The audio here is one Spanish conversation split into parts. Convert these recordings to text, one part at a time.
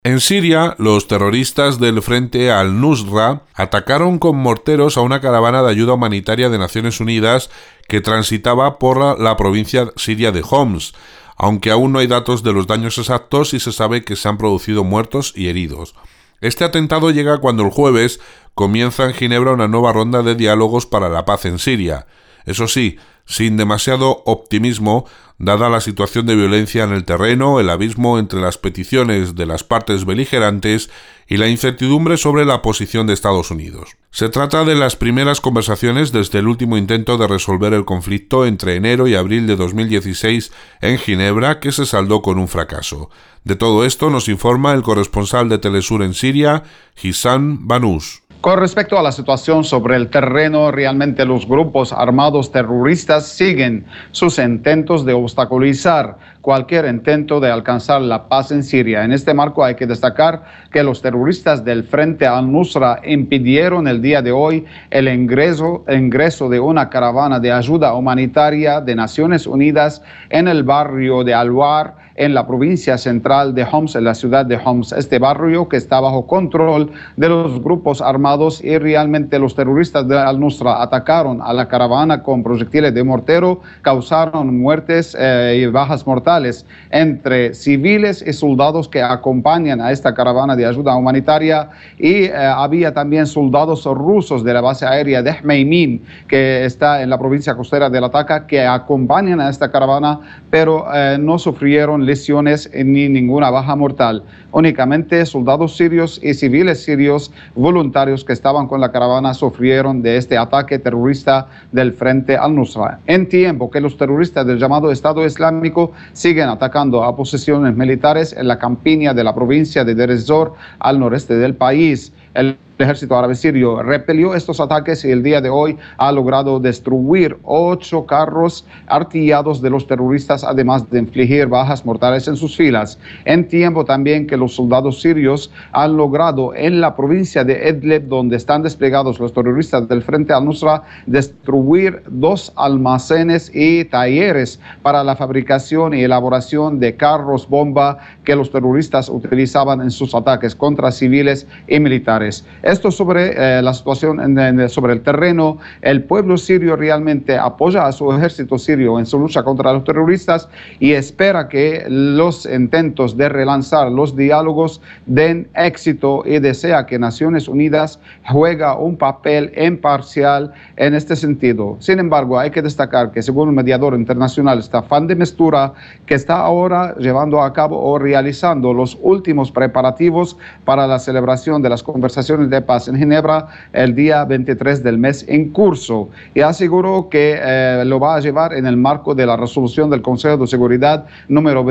En Siria, los terroristas del Frente al-Nusra atacaron con morteros a una caravana de ayuda humanitaria de Naciones Unidas que transitaba por la provincia siria de Homs, aunque aún no hay datos de los daños exactos y se sabe que se han producido muertos y heridos. Este atentado llega cuando el jueves comienza en Ginebra una nueva ronda de diálogos para la paz en Siria. Eso sí, sin demasiado optimismo, dada la situación de violencia en el terreno, el abismo entre las peticiones de las partes beligerantes y la incertidumbre sobre la posición de Estados Unidos. Se trata de las primeras conversaciones desde el último intento de resolver el conflicto entre enero y abril de 2016 en Ginebra, que se saldó con un fracaso. De todo esto nos informa el corresponsal de Telesur en Siria, Ghissam Banous. Con respecto a la situación sobre el terreno, realmente los grupos armados terroristas siguen sus intentos de obstaculizar cualquier intento de alcanzar la paz en Siria. En este marco hay que destacar que los terroristas del Frente al-Nusra impidieron el día de hoy el ingreso de una caravana de ayuda humanitaria de Naciones Unidas en el barrio de Al-War, en la provincia central de Homs, en la ciudad de Homs. Este barrio que está bajo control de los grupos armados, y realmente los terroristas de Al-Nusra atacaron a la caravana con proyectiles de mortero, causaron muertes y bajas mortales entre civiles y soldados que acompañan a esta caravana de ayuda humanitaria, y había también soldados rusos de la base aérea de Hmeimin, que está en la provincia costera de Latakia, que acompañan a esta caravana, pero no sufrieron lesiones ni ninguna baja mortal. Únicamente soldados sirios y civiles sirios voluntarios que estaban con la caravana sufrieron de este ataque terrorista del Frente al-Nusra. En tiempo que los terroristas del llamado Estado Islámico siguen atacando a posiciones militares en la campiña de la provincia de Deir ez-Zor, al noreste del país. El ejército árabe sirio repelió estos ataques y el día de hoy ha logrado destruir 8 carros artillados de los terroristas, además de infligir bajas mortales en sus filas. En tiempo también que los soldados sirios han logrado en la provincia de Idlib, donde están desplegados los terroristas del Frente al-Nusra, destruir 2 almacenes y talleres para la fabricación y elaboración de carros bomba que los terroristas utilizaban en sus ataques contra civiles y militares. Esto sobre la situación sobre el terreno. El pueblo sirio realmente apoya a su ejército sirio en su lucha contra los terroristas y espera que los intentos de relanzar los diálogos den éxito, y desea que Naciones Unidas juegue un papel imparcial en este sentido. Sin embargo, hay que destacar que según el mediador internacional Staffan de Mistura, que está ahora llevando a cabo o realizando los últimos preparativos para la celebración de las conversaciones de paz en Ginebra el día 23 del mes en curso, y aseguró que lo va a llevar en el marco de la resolución del Consejo de Seguridad número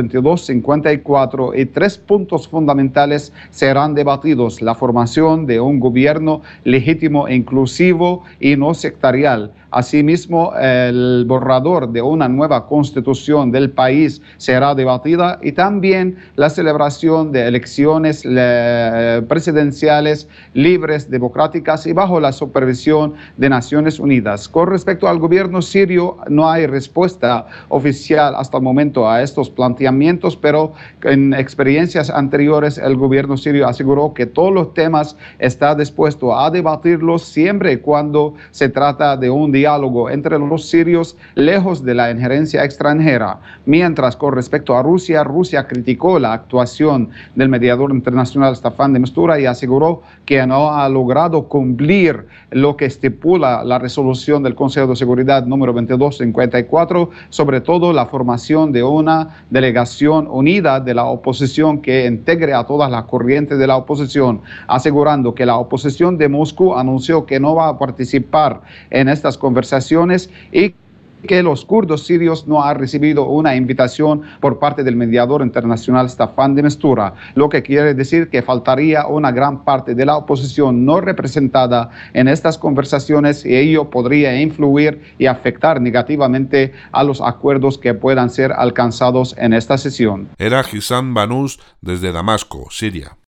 2254, y 3 puntos fundamentales serán debatidos: la formación de un gobierno legítimo, inclusivo y no sectorial. Asimismo, el borrador de una nueva constitución del país será debatida, y también la celebración de elecciones presidenciales libres, democráticas y bajo la supervisión de Naciones Unidas. Con respecto al gobierno sirio, no hay respuesta oficial hasta el momento a estos planteamientos, pero en experiencias anteriores el gobierno sirio aseguró que todos los temas está dispuesto a debatirlos siempre y cuando se trata de un diálogo entre los sirios lejos de la injerencia extranjera. Mientras, con respecto a Rusia, Rusia criticó la actuación del mediador internacional Staffan de Mistura y aseguró que no ha logrado cumplir lo que estipula la resolución del Consejo de Seguridad número 2254, sobre todo la formación de una delegación unida de la oposición que integre a todas las corrientes de la oposición, asegurando que la oposición de Moscú anunció que no va a participar en estas conversaciones y que los kurdos sirios no han recibido una invitación por parte del mediador internacional Staffan de Mistura, lo que quiere decir que faltaría una gran parte de la oposición no representada en estas conversaciones, y ello podría influir y afectar negativamente a los acuerdos que puedan ser alcanzados en esta sesión. Era Ghissam Banous desde Damasco, Siria.